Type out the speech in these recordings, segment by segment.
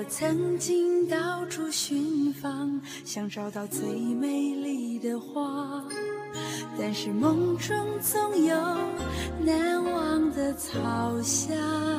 曾经到处寻访，想找到最美丽的花，但是梦中总有难忘的草香。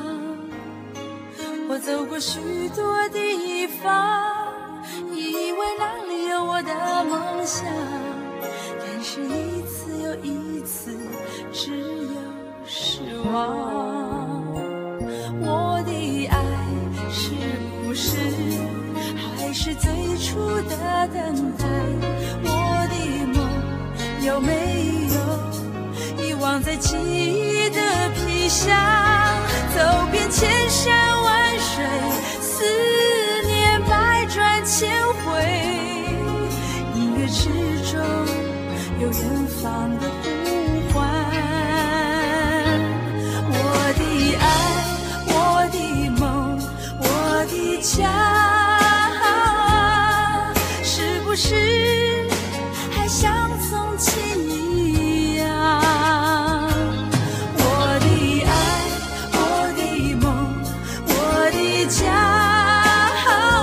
我走过许多地方，以为那里有我的梦想，但是一次又一次，只有失望。我的爱是不是还是最初的等待？我的梦有没有遗忘在记忆的皮箱？走遍千山万水，思念百转千回，音乐之中有远方的呼唤。我的爱，我的梦，我的家，是不是还像从前一样？我的爱，我的梦，我的家，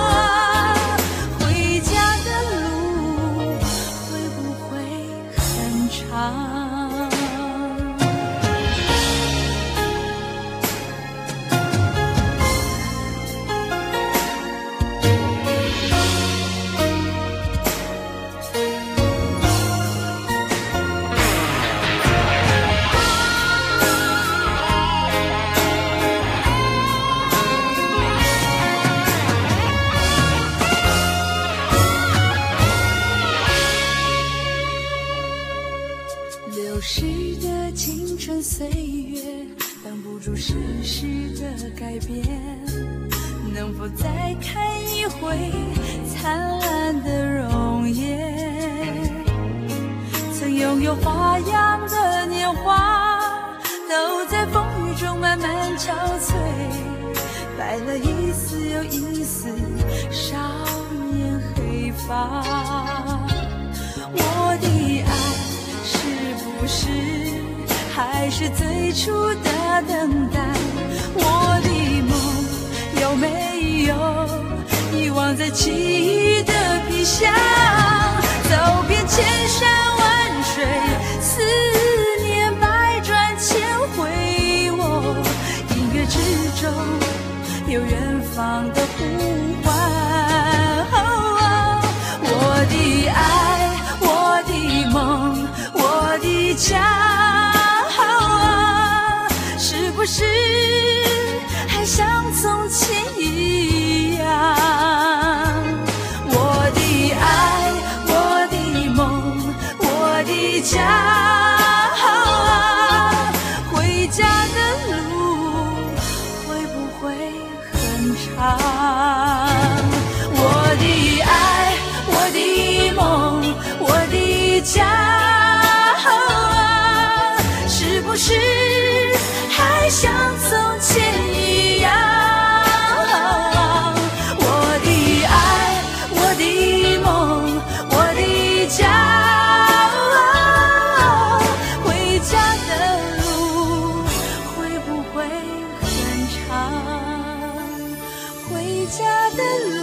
回家的路会不会很长？流逝的青春岁月，挡不住世事的改变。能否再看一回灿烂的容颜？曾拥有花样的年华，都在风雨中慢慢憔悴，白了一丝又一丝少年黑发。我的爱是不是还是最初的等待？我的梦有没有遗忘在记忆的皮箱？走遍千山万水，思念百转千回，我音乐之中有远方的呼唤。我的爱，我的梦，我的家，是不是还像从前一样？我的爱，我的梦，我的家，回家的路会不会很长？我的爱，我的梦，我的家，是不是还像从前一样？我的爱，我的梦，我的家，回家的路会不会很长？回家的路